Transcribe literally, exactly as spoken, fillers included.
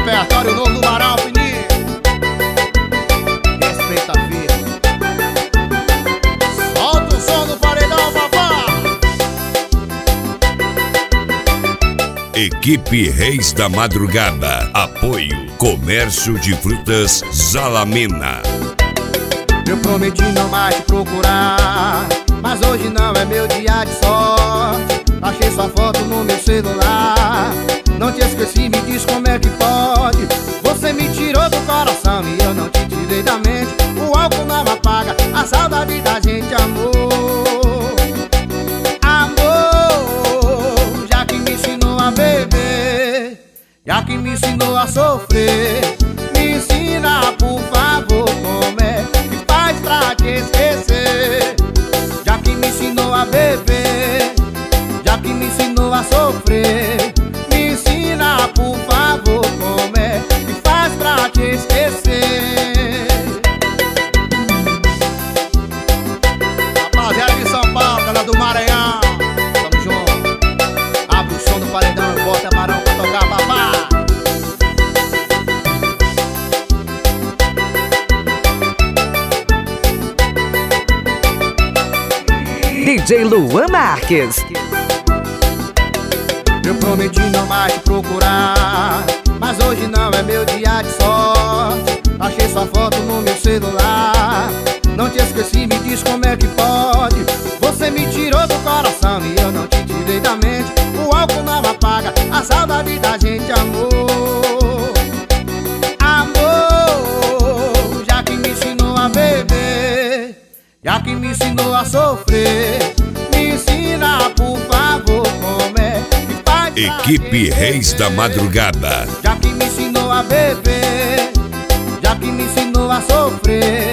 repertório novo do Barão, Fininho. Respeita a vida. Solta o som do paredão, papá. Equipe Reis da Madrugada. Apoio Comércio de Frutas Zalamena. Eu prometi não mais te procurar, mas hoje não é meu dia de sorte. Achei sua foto no meu celular. Não te esqueci, me diz como é que pode. Você me tirou do coração e eu não te tirei da mente. O álcool não apaga a saudade da gente, amor. Amor, já que me ensinou a beber, já que me ensinou a sofrer, me ensina, por favor, como é que faz pra te esquecer. Já que me ensinou a beber, já que me ensinou a sofrer, me ensina, por favor, como é que faz pra te esquecer. Rapaziada de São Paulo, galera do Maranhão, tamo junto. Abre o som do paredão e bota Barão pra tocar, papá. D J Luan Marques. Eu prometi não mais te procurar, mas hoje não é meu dia de sorte. Achei sua foto no meu celular. Não te esqueci, me diz como é que pode. Você me tirou do coração e eu não te tirei da mente. O álcool não apaga a saudade da gente, amor. Amor, já que me ensinou a beber, já que me ensinou a sofrer, me ensina, por favor, como é que faz. Equipe Reis da Madrugada. Já que me ensinou a beber, já que me ensinou a sofrer,